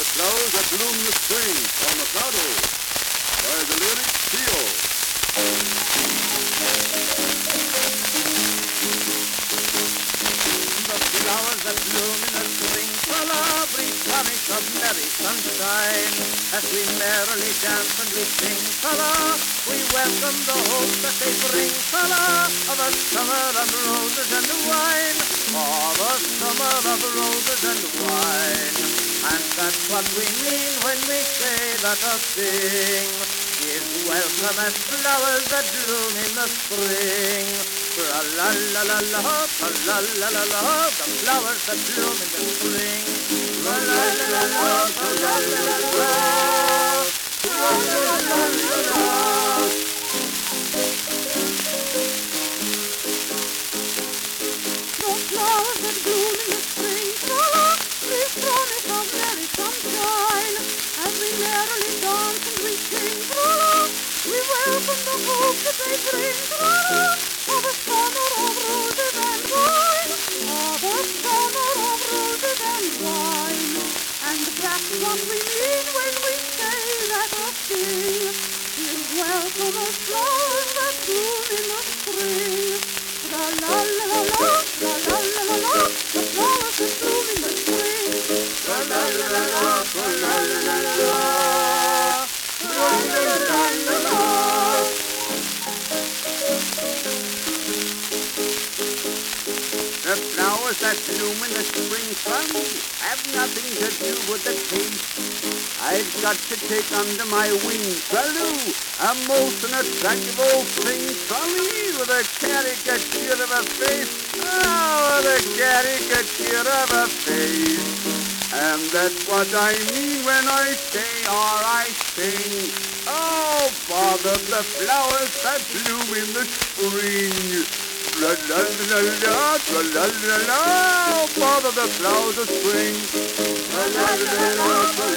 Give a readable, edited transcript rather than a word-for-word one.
flowers that bloom in the spring from Mikado by the lyric Trio. The flowers that bloom in the spring shall every promise of merry sunshine. As we merrily dance and we sing, we welcome the hope that they bring, of a summer of roses and wine, of a summer of roses and wine. And that's what we mean when we say that a thing is welcome as flowers that bloom in the spring. La la la la la, la la la la, the flowers that bloom in the spring. La la la la la, la la la la, la la la la. The flowers that bloom in the spring, we promise of merry sunshine. As we merrily dance and we sing, we welcome the hope that they bring, of a summer of roses and wine, of a summer of roses and wine. And that's what we mean when we say that a thing is welcome as flowers that bloom in the spring. La la la la la, la la la la la, the flowers that bloom in the spring. La la la la la, la la la la la, la la la la la. The flowers that bloom in the spring sun have nothing to do with the taste. I've got to take under my wing, a most unattractive old thing, with a caricature of a face, with a caricature of a face. And that's what I mean when I say or I sing, oh, bother the flowers that bloom in the spring. La la la la, la la la la, bother the flowers of spring. La la la la, la